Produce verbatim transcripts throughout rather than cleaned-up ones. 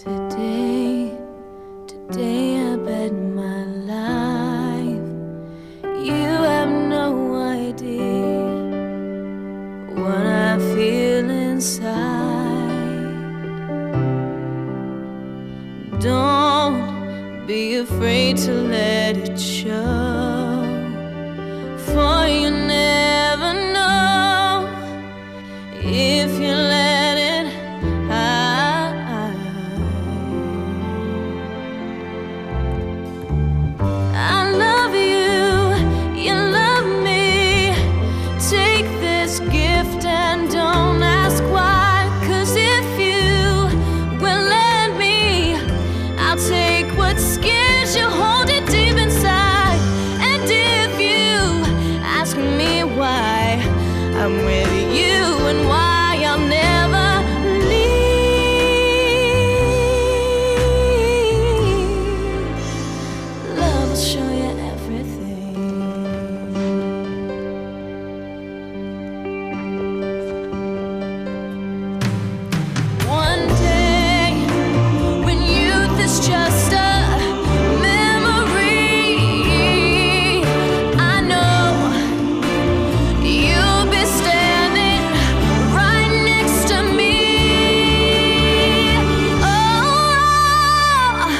Today, today I bet my life. You have no idea what I feel inside. Don't be afraid to let it show, for you never know if you let it hide. I love you, you love me. Take this gift and don't ask why, 'cause if you will let me, I'll take what scares you, hold it deep inside. And if you ask me why I'm with you and why I'll never leave, love will show you everything. One day, when youth is just a memory, I know you'll be standing right next to me. Oh,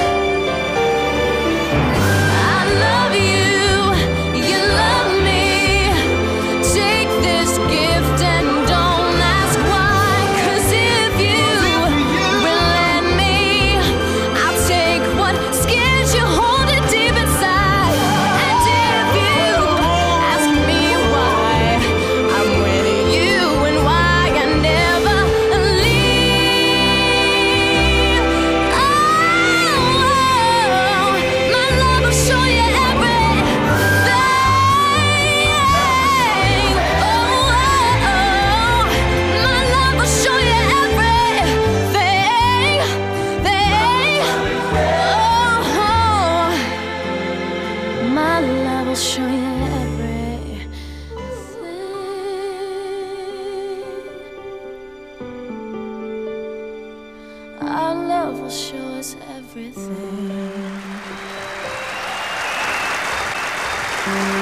I love you, you love me. Take this gift and don't ask why, 'cause if you will let me, I'll take what scares you, hold it deep inside. And if you ask me why I'm with you and why I never leave, oh, my love will show you everything. Oh, my love will show you everything. Oh, my love will show you everything. Our love will show us everything.